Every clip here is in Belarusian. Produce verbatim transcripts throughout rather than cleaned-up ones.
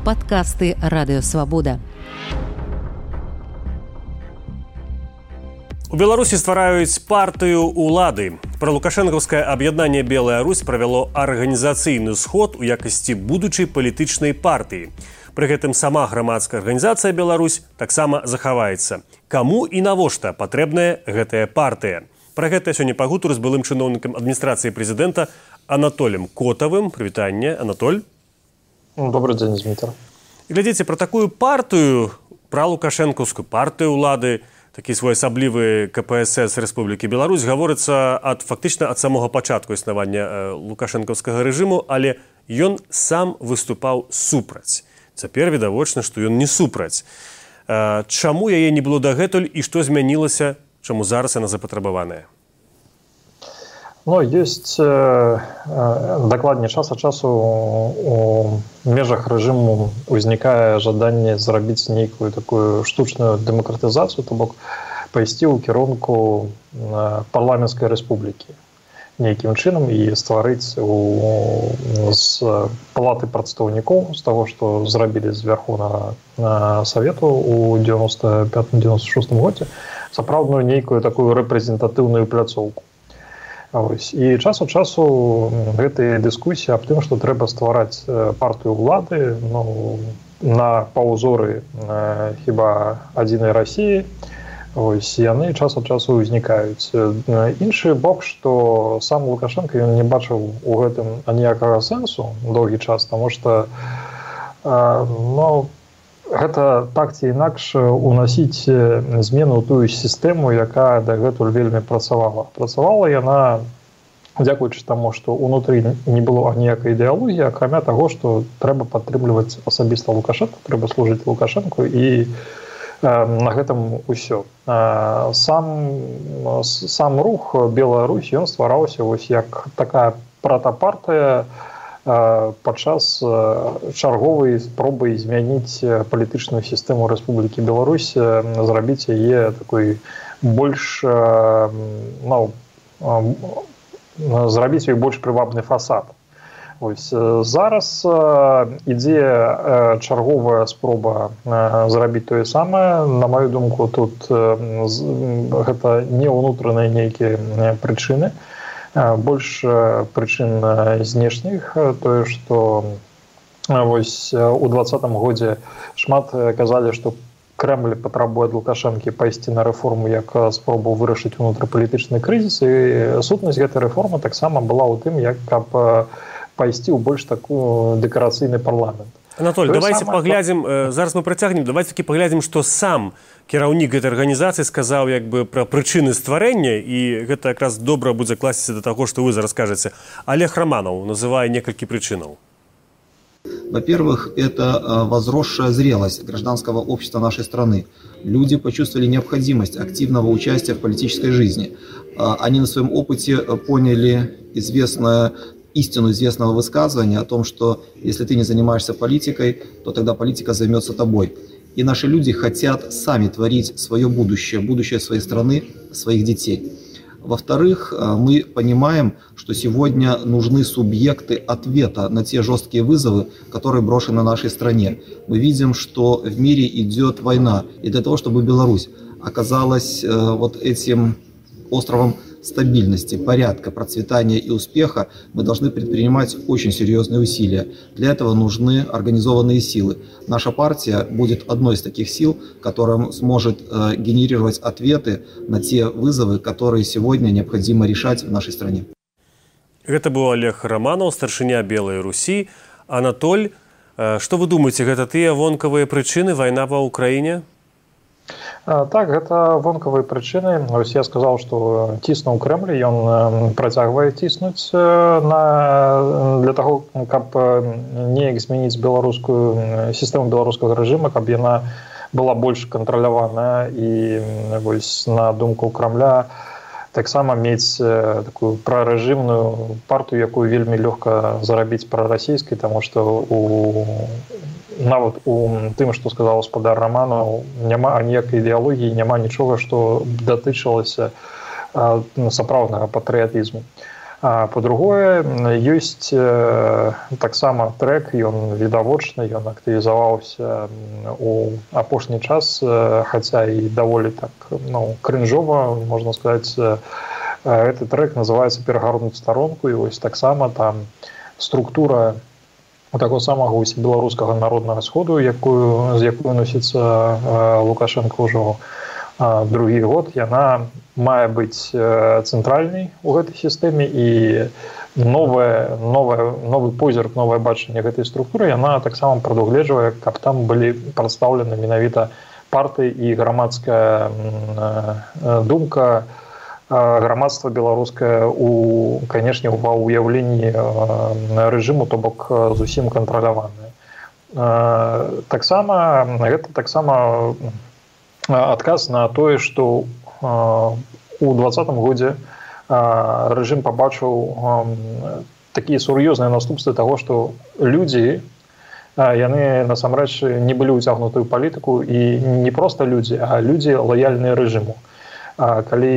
Падкасты Радыёвабода. У Беларусі ствараюць партыю ўлады. Пралукашэнкаўскае аб'яднанне «Белая Русь» правяло арганізацыйны сход у якасці будучай палітычнай партыі. Пры гэтым сама грамадская арганізацыя «Беларусь» таксама захаваецца. Каму і навошта патрэбная гэтая партыя? Пра гэта сёння пагутару з былым чыноўнікам адміністрацыі прэзідэнта Анатолем Котавым. Прывітанне, Анатоль. Добрый дзень, Дмітрий. Глядзіце, пра такую партыю, пра лукашэнкаўскую партыю ўлады, такі своеасаблівы ка пэ эс эс Рэспублікі Беларусь, гаворыцца ад, фактычна ад самога пачатку існавання лукашэнкаўскага рэжыму, але ён сам выступаў супраць. Цяпер відавочна, што ён не супраць. Чаму яе не было дагэтуль і што змянілася, чаму зараз яна запатрабаваная? Ну, есть э, докладней час от часу у межах рэжыму узнікае жаданне зрабіць нейкую такую штучную дэмакратызацыю, то бок пайсці ў кірунку парламенцкай рэспублікі нейкім чынам і стварыць у, з палаты прадстаўнікоў, з таго, што зрабілі з Верховнага Савету ў девяносто пятом девяносто шестом годзе, сапраўдную нейкую такую рэпрэзентатыўную пляцоўку. Ось. І час ад часу гэтыя дыскусіі аб тым, што трэба ствараць партыю ўлады, ну, на паўзоры э, хіба адзінай Расіі, ось, яны час ад часу ўзнікаюць. Іншы бок, што сам Лукашенко ён не бачыў у гэтым аніякага сэнсу доўгі час, таму што э, ну, гэта так ці інакш уносіць змену ў тую сістэму, якая дагэтуль вельмі працавала. Працавала яна, дзякуючы таму, што ўнутры не было аніякай ідэалогіі, акрамя таго, што трэба падтрымліваць асабіста Лукашенко, трэба служыць Лукашенку, і э, на гэтым усё. Э, сам, сам рух «Белая Русь» ён ствараўся вось як такая пратапартыя падчас чарговай спробы змяніць палітычную сістэму Рэспублікі Беларусь, зрабіць яе такой больш, ну, зрабіць ёй больш прывабны фасад. Ось, зараз ідзе чарговая спроба зрабіць тое самае. На маю думку, тут гэта не ўнутраныя нейкія прычыны, больш прычын знешніх, тое, што вось у двадцатым годзе шмат казалі, што Крэмль патрабуе ад Лукашэнкі пайсці на рэформу як спробу вырашыць унутрапалітычны крызіс, і сутнасць гэтай рэформы таксама была ў тым, як каб пайсці ў больш таку дэкарацыйны парламент. Анатоль, давайте сам... паглядзім, зараз мы працягнем, давайте такі паглядзім, што сам кіраўнік гэтай арганізацыі сказаў як бы пра прычыны стварэння, і гэта якраз добра будзе класціся да таго, што вы зараз кажаце. Олег Романов называе некалькі прычынаў. Во-первых, это возросшая зрелость гражданского общества нашей страны. Люди почувствовали необходимость активного участия в политической жизни. Они на своем опыте поняли известное истину известного высказывания о том, что если ты не занимаешься политикой, то тогда политика займется тобой. И наши люди хотят сами творить свое будущее, будущее своей страны, своих детей. Во-вторых, мы понимаем, что сегодня нужны субъекты ответа на те жесткие вызовы, которые брошены нашей стране. Мы видим, что в мире идет война, и для того, чтобы Беларусь оказалась вот этим островом стабильности, порядка, процветания и успеха, мы должны предпринимать очень серьезные усилия. Для этого нужны организованные силы. Наша партия будет одной из таких сил, которая сможет э, генерировать ответы на те вызовы, которые сегодня необходимо решать в нашей стране. Это был Олег Романов, старшыня Белой Руси. Анатоль, э, что вы думаете, это тыя вонкавыя прычыны война ва Украине? Так, гэта вонкавыя прычыны. Ось я сказаў, што ціснуў Крэмль, ён працягвае ціснуць на... для таго, каб неяк змяніць беларускую сістэму беларускага рэжыма, каб яна была больш кантраляваная, і вось на думку Крамля таксама мець такую прарэжымную партыю, якую вельмі лёгка зарабіць прарасійскай, таму што у нават у тым, што сказаў гаспадар Романов, няма аніякай ідэалогіі, няма нічога, што датычылася сапраўднага патрыятызму. А па-другое, ёсць таксама трэк, ён відавочны, ён актывізаваўся у апошні час, хаця і даволі так, ну, крынжова, можна сказаць. Гэты трэк называецца «Перагарнуць старонку», і вось таксама там структура такого самага усебеларускага народнага сходу, якую, з якой носіцца Лукашенко ўжо другі год, яна мае быць цэнтральнай у гэтай сістэме, і новая, новая, новы позірк, новае бачанне гэтай структуры, яна таксама прадугледжвае, каб там былі прадстаўлены менавіта партыі і грамадская думка, грамадства беларускае у, канешне, ва ўяўленні рэжыму, то бок зусім кантраляванае. Таксама, гэта таксама адказ на тое, што у двадцатым годзе рэжым пабачыў такія сур'ёзныя наступствы таго, што людзі, яны насамрэч не былі ўцягнуты ў палітыку, і не проста людзі, а людзі лаяльныя рэжыму. Калі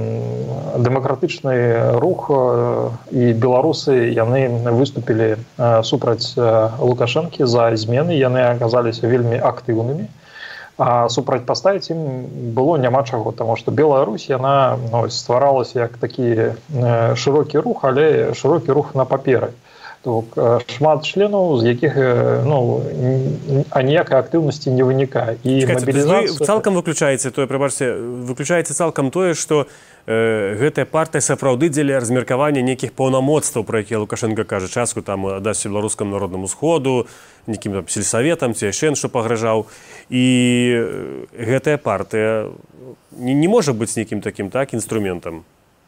дэмакратычны рух і беларусы, яны выступілі супраць Лукашэнкі за змены, яны аказаліся вельмі актыўнымі, а супрацьпаставіць ім было няма чаго, таму што Беларусь, яна, ну, стваралася як такі шырокі рух, але шырокі рух на паперы. Шмат членаў, з якіх, ну, аніякай актыўнасці не вынікае. І мабілізацыя... Вы цалкам выключаеце тое, прабачце, выключаеце цалкам тое, што э, гэтая партыя сапраўды дзеля размеркавання нейкіх паўнамоцтваў, пра якія Лукашенко кажа, частку там аддасць беларускаму народнаму сходу, нейкім там сельсаветам, ці яшчэ што пагражаў. І гэтая партыя не, не можа быць нейкім такім так інструментам.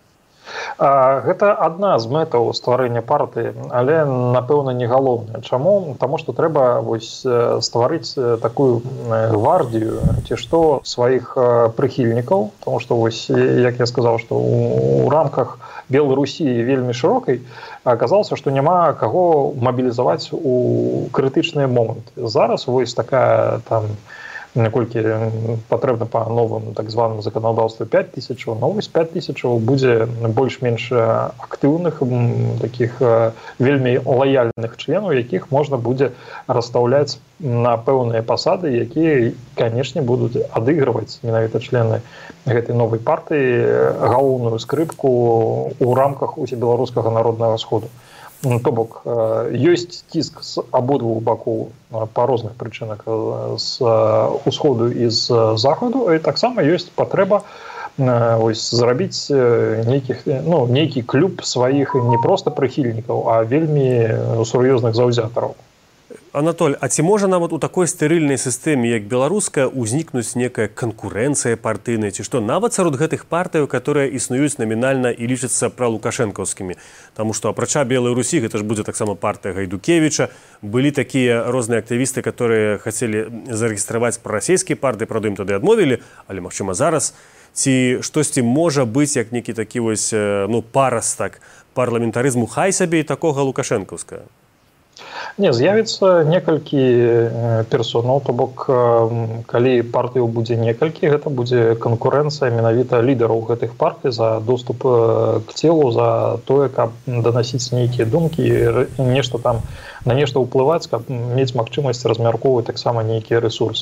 Гэта адна з мэтаў стварэння партыі, але, напэўна, не галоўная. Чаму? Таму што трэба вось стварыць такую гвардію, ці што, сваіх прыхільнікаў, таму што, вось, як я сказаў, што ў рамках Беларусі вельмі шырокай аказалася, што няма каго мабілізаваць у крытычныя моманты. Зараз вось такая там, наколькі патрэбна па новым так званым заканадаўству пяць тысячаў, но вось пяць тысячаў будзе больш-менш актыўных, такіх вельмі лаяльных членаў, якіх можна будзе расстаўляць на пэўныя пасады, якія, канешне, будуць адыгрываць менавіта члены гэтай новай партыі галоўную скрыпку ў рамках усебеларускага народнага сходу. То бок, ёсць ціск з абодвух бакоў па розных прычынах, з усходу і з захаду, і таксама ёсць патрэба ось, зрабіць нейкіх, ну, нейкі клуб сваіх не проста прыхільнікаў, а вельмі сур'ёзных заўзятараў. Анатоль, а ці можа нават у такой стэрыльнай сістэме, як беларуская, узнікнуць некая канкурэнцыя партыйная, ці што нават сярод гэтых партыяў, которые існуюць намінальна і лічацца пралукашэнкаўскімі? Таму што апрача Белай Русі, гэта ж будзе таксама партыя Гайдукевіча, былі такія розныя актывісты, которые хацелі зарэгістраваць прарасійскія партыі, правда, ім тады адмовілі, але, магчыма, зараз ці штосьці можа быць як нейкі такі вось, ну, парастак парламентарызму, хай сабе і такога лукашэнкаўскага? Не, з'явіцца некалькі персонаў, то бок, калі партыяў будзе некалькі, гэта будзе канкурэнцыя менавіта лідараў гэтых партый за доступ к целу, за тое, каб данасіць нейкія думкі, нешта там, на нешта ўплываць, каб мець магчымасць размяркоўваць таксама нейкія рэсурсы.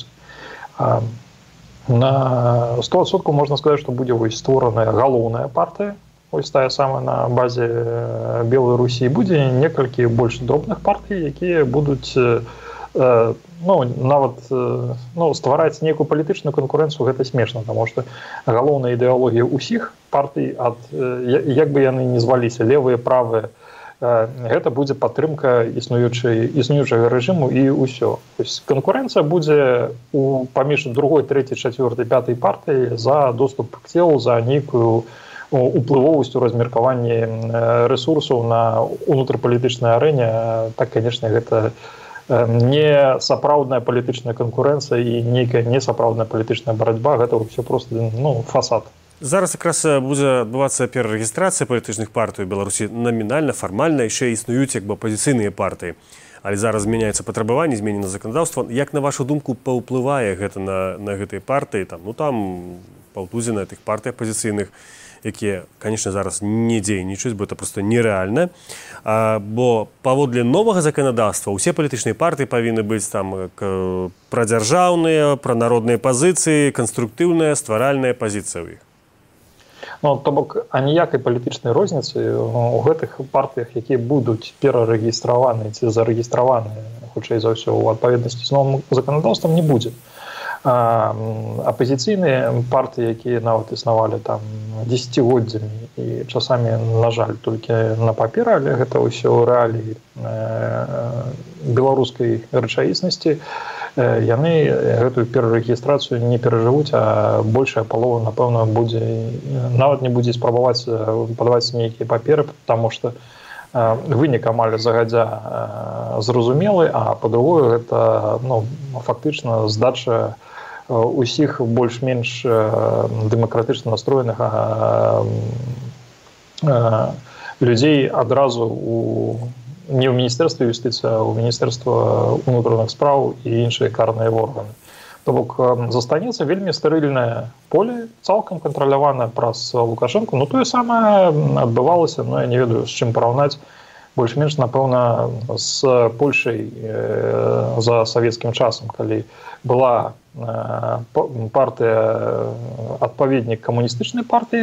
На сто адсоткаў можна сказаць, што будзе створаная галоўная партыя, ось тая самая на базе Белой Русі, будзе некалькі больш дробных партый, якія будуць ну, нават ну, ствараць нейкую палітычную канкурэнцыю, гэта смешна, таму што галоўная ідэалогія ўсіх партый, ад, як бы яны не зваліся, левыя, правыя, гэта будзе падтрымка існуючага рэжыму і ўсё. Канкурэнцыя будзе у паміж другой, трэцяй, чацвёртай, пятай партыі за доступ к целу, за нейкую уплывовасцю размеркавання рэсурсаў на унутрапалітычнай арэне. Так, канешне, гэта не сапраўдная палітычная канкурэнцыя і нейкая несапраўдная палітычная барацьба, гэта ўсё проста, ну, фасад. Зараз якраз будзе адбывацца перарэгістрацыя палітычных партый у Беларусі. Намінальна, фармальна яшчэ існуюць як бы апазіцыйныя партыі. Але зараз змяняецца патрабаванне, зменена заканадаўства. Як, на вашу думку, паўплывае гэта на, на гэтыя партыі? Там, ну, там паўтузіна тых партый апазіцыйных, якія, конечно, зараз не дзейнічаюць, бо это просто нерэальна. Бо паводле новага заканадаўства усе палітычныя партыі павінны быць там прадзяржаўныя, пранародныя пазіцыі, канструктыўная, стваральная пазіцыя ў іх. Ну, то бок, аніякай палітычнай розніцы у гэтых партыях, якія будуць перарэгістраваныя ці зарэгістраваныя, хутчэй за ўсё, у адпаведнасці з новым заканадаўствам не будзе. Апозіцыйныя партыі, якія нават існавалі там дзесяцігоддзямі і часамі, на жаль, толькі на паперы, але гэта ўсё рэаліі беларускай рэчаіснасці, яны гэтую перарэгістрацыю не перажывуць, а большая палова, напэўна, будзе нават не будзе спрабаваць падаваць нейкія паперы, таму што вынік амаль загадзя зразумелы, а па-другое, гэта ну, фактычна здача усіх больш-менш дэмакратычна настроеных людзей адразу у не ў міністэрстве юстыцыі, а ў міністэрства ўнутраных спраў і іншыя карныя органы. То бок застанецца вельмі стэрыльнае поле, цалкам кантраляванае праз Лукашэнку. Ну, тое самае адбывалася, ну, я не ведаю, з чым параўнаць, больш-менш, напэўна, з Польшай за савецкім часам, калі была партыя, адпаведнік камуністычнай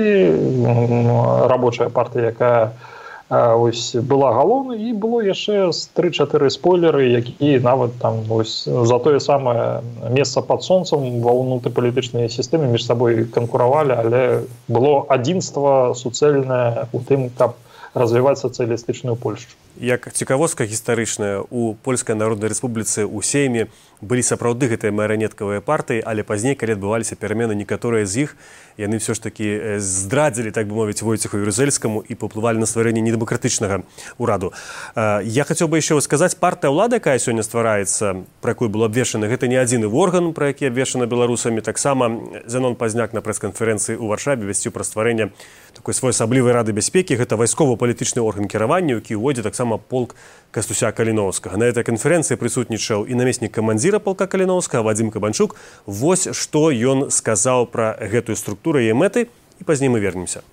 партыі, рабочая партыя, якая ось была галоўнай, і было яшчэ тры-чатыры спойлеры, якія нават там ось за тое самае месца пад сонцам ва ўнутрыпалітычнай сістэме між сабой канкуравалі, але было адзінства суцэльнае у тым, каб развіваць сацыялістычную Польшчу. Як цікавостка гістарычная, у Польскай Народнай Рэспубліцы ў Сейме былі сапраўды гэтыя марыянеткавыя партыі, але пазней, калі адбываліся перамены, некаторыя з іх, яны ўсё ж такі здрадзілі, так бы мовіць, Войцеху Ярузельскаму і паўплывалі на стварэнне недэмакратычнага ўраду. Я хацеў бы яшчэ сказаць, партыя ўлады, якая сёння ствараецца, пра якую было абвешчана, гэта не адзіны орган, пра які абвешчана беларусамі. Таксама Зянон Пазняк на прэс-канферэнцыі ў Варшаве вясціў пра стварэнне такой своеасаблівай рады бяспекі. Гэта вайсково-палітычны орган кіравання, які ўводзіць таксама полк Кастуся Каліноўскага. На этой канферэнцыі прысутнічаў і намеснік камандзіра полка Каліноўскага Вадзім Кабанчук. Вось што ён сказаў пра гэтую структуру і мэты, і пазней мы вернемся.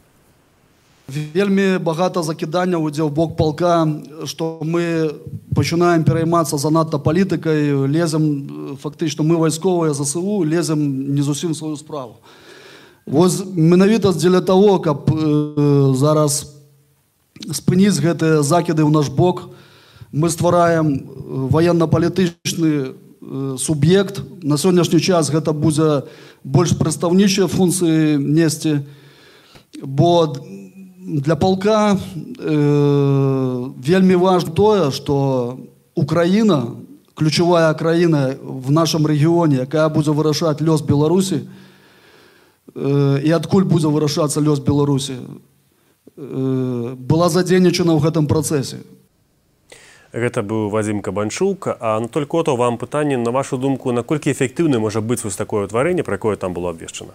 Вельмі багата закіданняў ідзе ў бок полка, што мы пачынаем пераймацца занадта палітыкай, лезем, фактычна мы вайсковыя ЗСУ, лезем не зусім сваю справу. Вось менавіта дзеля таго, каб э, зараз спыніць гэтыя закіды ў наш бок, мы ствараем ваенна-палітычны суб'ект. На сённяшні час гэта будзе больш прадстаўнічыя функцыі несці, бо для полка э, вельмі важна тое, што Украіна, ключавая краіна в нашым рэгіёне, якая будзе вырашаць лёс Беларусі, э, і адкуль будзе вырашацца лёс Беларусі, была задзейнічана ў гэтым працэсе. Гэта быў Вадзім Кабанчук. А Анатоль Котаў, вам пытанне, на вашу думку, наколькі эфектыўна можа быць вось такое ўтварэнне, пра якое там было абвешчана?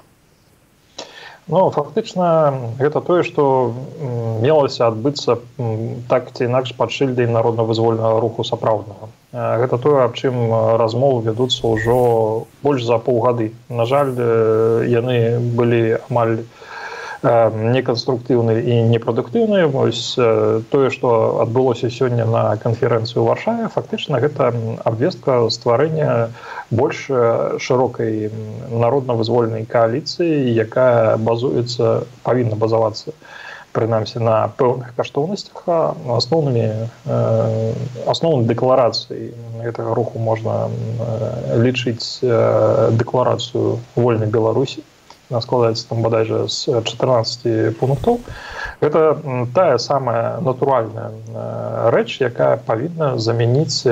Ну, фактычна, гэта тое, што мелася адбыцца так ці інакш пад шыльдай народна-вызвольнага руху сапраўднага. Гэта тое, аб чым размовы вядуцца ўжо больш за паўгады. На жаль, яны былі амаль неканструктыўныя і непрадуктыўныя. Вось тое, што адбылося сёння на канферэнцыі ў Варшаве, фактычна гэта абвестка стварэння больш шырокай народна-вызвольнай кааліцыі, якая базуецца, павінна базавацца, прынамсі, на пэўных каштоўнасцях. Асноўнымі асноўнай дэкларацыяй гэтага руху можна лічыць дэкларацыю вольнай Беларусі. Складаецца там бадайжа з чатырнаццаці пунктаў. Гэта тая самая натуральная рэч, якая павінна замяніць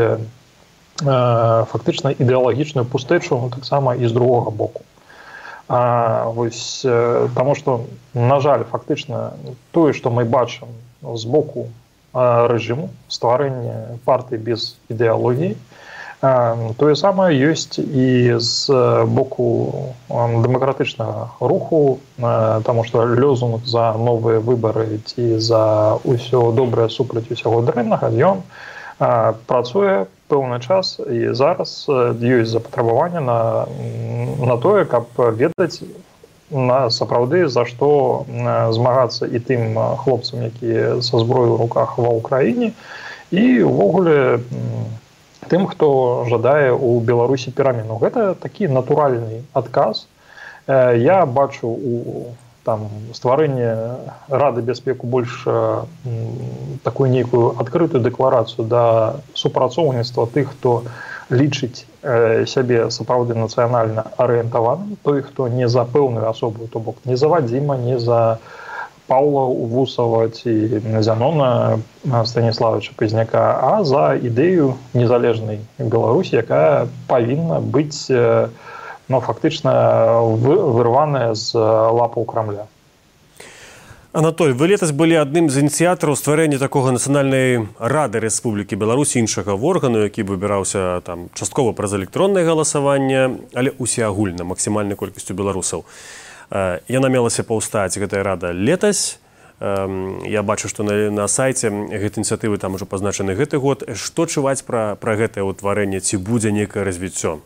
фактычна ідэалагічную пустэчу таксама і з другога боку. А, вось, таму што, на жаль, фактычна тое, што мы бачым з боку рэжыму, стварэння партыі без ідэалогіі, тое самае ёсць і з боку дэмакратычнага руху, таму што лёзунг за новыя выбары ці за ўсё добрае супраць усяго дрэннага, ён працуе пэўны час, і зараз ёсць запатрабаванне на, на тое, каб ведаць, сапраўды за што змагацца і тым хлопцам, якія са зброёй у руках ва ўкраіне, і ўвогуле тым, хто жадае ў Беларусі перамену. Гэта такі натуральны адказ. Я бачу у там стварэнне Рады бяспеку больш такую нейкую адкрытую дэкларацыю да супрацоўніцтва тых, хто лічыць сябе сапраўды нацыянальна арыентаваным, той, хто не за пэўную асобу, то бок не за Вадзіма, не за Паўла Вусава ці Зянона Станіславовича Пазняка, а за ідэю незалежнай Беларусі, якая павінна быць ну, фактычна вырваная з лапаў Крамля. Анатоль, вы летась былі адным з ініцыятараў стварэння такога нацыянальнай рады Рэспублікі Беларусь, іншага органу, які выбіраўся там часткова праз электроннае галасаванне, але усеагульна максімальнай колькасцю беларусаў. Яна мелася паўстаць, гэтая рада летась. Я бачу, што на, на сайце гэтай ініцыятывы там ужо пазначаны гэты год. Што чуваць пра, пра гэтае ўтварэнне, ці будзе нейкае развіццё?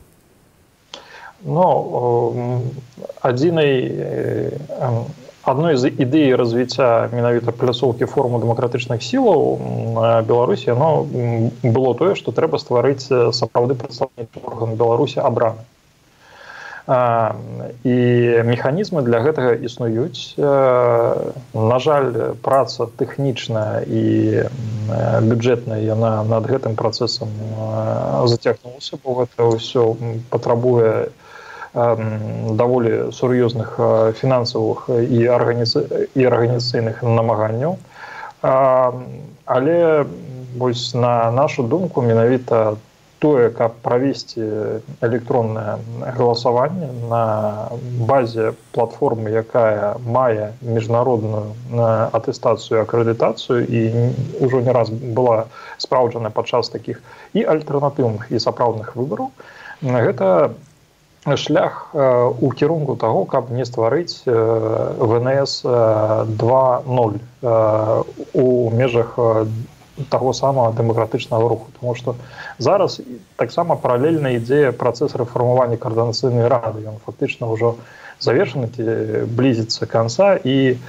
Ну, адзінай, адной з ідэй развіцця менавіта пляцоўкі форуму дэмакратычных сілаў Беларусі, оно было тое, што трэба стварыць сапраўды прадстаўнічы орган Беларусі абраны. І механізмы для гэтага існуюць. На жаль, праца тэхнічная і бюджэтная, яна над гэтым працэсам зацягнулася, бо гэта ўсё патрабуе даволі сур'ёзных фінансавых і арганізацыйных намаганняў. Але вось на нашу думку менавіта тое, каб правесці электроннае галасаванне на базе платформы, якая мае міжнародную атэстацыю, акрэдытацыю і ўжо не раз была спраўджана падчас такіх і альтэрнатыўных, і сапраўдных выбараў, гэта шлях у кірунку таго, каб не стварыць ВНС два ноль у межах таго самага дэмакратычнага руху. Тому што зараз таксама паралельна ідзе працэс рэфармавання каардынацыйнай рады. Ён фактычна ўжо завершаны, ці блізіцца канца. І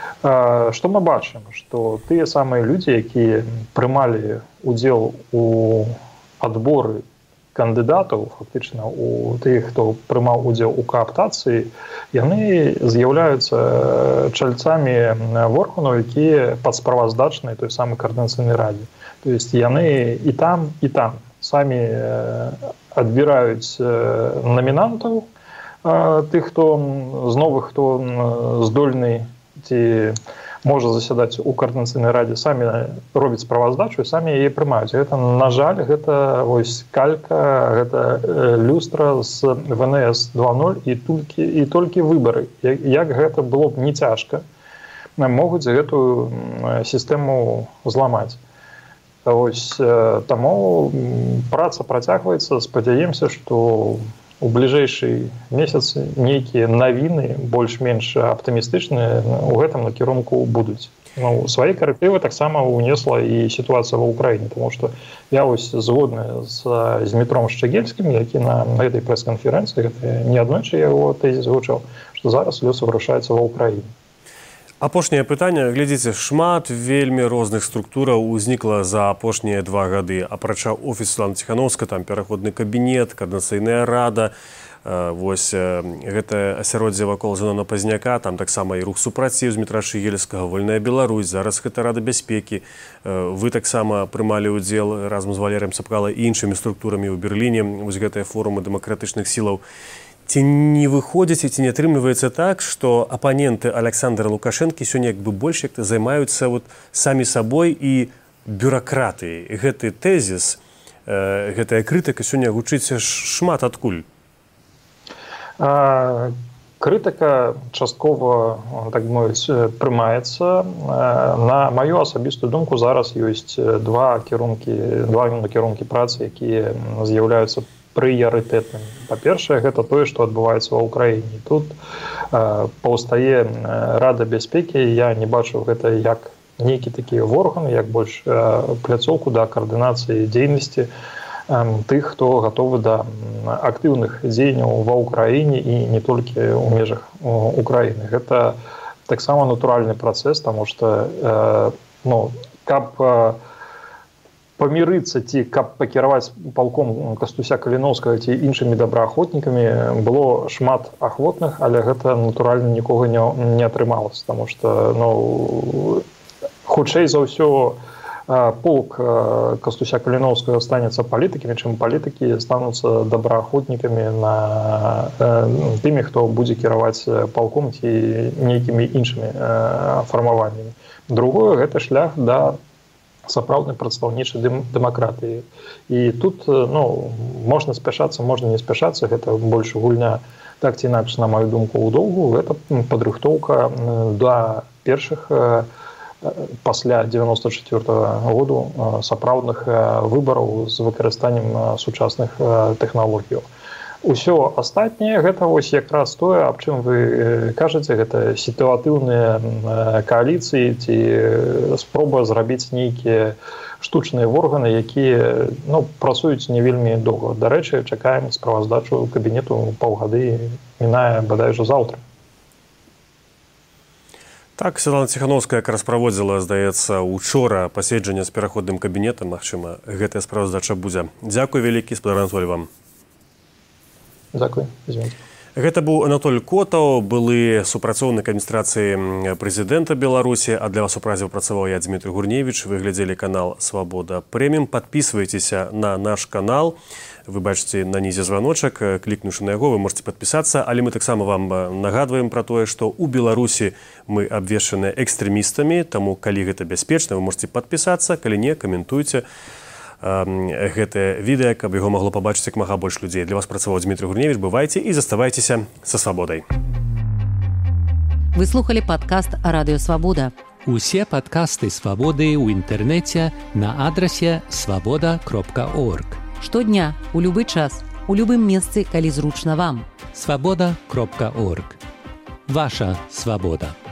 што мы бачым? Што тыя самыя людзі, якія прымалі удзел у адборы кандыдатаў, фактычна у тых, хто прымаў удзел у кааптацыі, яны з'яўляюцца чальцамі органаў, якія падсправаздачныя той самай каардынацыйнай радзе. То есть яны і там, і там самі адбіраюць намінантаў, тых, хто з новых, хто здольны ці можа засядаць у каардынацыйнай радзе, самі робяць справаздачу і самі яе прымаюць. Гэта, на жаль, гэта вось калька, гэта люстра з ВНС два ноль і толькі, і толькі выбары. Як гэта было б не цяжка, могуць гэтую сістэму зламаць. Вось, таму праца працягваецца, спадзяемся, што у бліжэйшы месяц нейкія навіны больш-менш аптымістычныя у гэтым накірунку будуць. Ну, свае карэктывы таксама унесла і сітуацыя ва ўкраіне, тому што я вось згодны з Змітром Шчагельскім, які на гэтай прэс-канферэнцыі, гэта не аднойчы яго тэзіс гучаў, што зараз лёс вырашаецца ва ўкраіне. Апошняе пытанне. Глядзіце, шмат вельмі розных структураў узнікла за апошнія два гады. Апрача офісу Святланы Ціхановскай, там пераходны кабінет, каардынацыйная рада, вось гэта асяроддзе вакол Зянона Пазняка, там таксама і рух супраців Змітра Шчагельскага, Вольная Беларусь, зараз гэта Рада бяспекі. Вы таксама прымалі ўдзел разам з Валерыем Сапкалай і іншымі структурамі ў Берліне, вось гэтыя форумы дэмакратычных сілаў. Ці не выходзіць, ці не атрымліваецца так, што апаненты Александра Лукашэнкі сёння як бы больш як-то займаюцца вот самі сабой і бюракратыяй. Гэты тэзіс, гэтая крытыка сёння гучыць шмат адкуль. А, крытыка часткова, так мовіць, прымаецца. На маю асабістую думку зараз ёсць два кірункі, два накірункі працы, якія з'яўляюцца прыярытэтным. Па-першае, гэта тое, што адбываецца ва ўкраіне. Тут э, паўстае Рада бяспекі, я не бачу гэта як нейкі такі орган, як больш э, пляцоўку да каардынацыі дзейнасці тых, хто гатовы да актыўных дзеянняў ва ўкраіне і не толькі ў межах Украіны. Гэта таксама натуральны працэс, таму што ну, каб памірыцца ці каб пакіраваць палком Кастуся Каліноўскага ці іншымі добраахвотнікамі, было шмат ахвотных, але гэта натуральна нікога не, не атрымалася, таму што ну, хутчэй за ўсё полк Кастуся Каліноўскага станецца палітыкамі, чым палітыкі стануцца добраахвотнікамі на тымі, хто будзе кіраваць палком ці нейкімі іншымі фармаваннямі. Другое, гэта шлях да сапраўднай прадстаўнічай дэмакратыі. І тут ну, можна спяшацца, можна не спяшацца, гэта больш гульня, так ці інакш, на маю думку, у доўгу, гэта падрыхтоўка да першых пасля дзевяносто чацвёртага году сапраўдных выбараў з выкарыстаннем сучасных тэхналогій. Усё астатняе гэта вось якраз тое, аб чым вы кажаце, гэта сітуатыўныя кааліцыі ці спроба зрабіць нейкія штучныя органы, якія ну, працуюць не вельмі доўга. Дарэчы, чакаем справаздачу кабінету паўгады, мінае бадай ужо заўтра. Так, Святлана Ціхановская якраз праводзіла, здаецца, учора паседжанне з пераходным кабінетам, магчыма, гэтая справаздача будзе. Дзякуй вялікі, спадар Анатолій, вам. Дякую. Гэта быў Анатоль Котаў, былы супрацоўнік адміністрацыі прэзідэнта Беларусі, а для вас у празе працаваў я, Дмітрий Гурневіч. Вы глядзелі канал «Свабода Прэміум». Падпісвайцеся на наш канал. Вы бачыце на нізе званочак, клікнуўшы на яго, вы можете падпісацца, але мы таксама вам нагадваем пра тое, што ў Беларусі мы абвешчаны экстрэмістамі, таму калі гэта бяспечна, вы можете падпісацца, калі не, каментуйце гэтае відэа, каб яго магло пабачыць як мага больш людзей. Для вас працаваў Дмітрий Гурневіч. Бывайце і заставайцеся са свабодай. Вы слухали падкаст «Радыё Свабода». Усе падкасты «Свабоды» ў інтэрнэце на адрасе свабода кропка орг. Штодня, у любы час, у любым месцы, калі зручна вам. свабода кропка орг. Ваша свабода.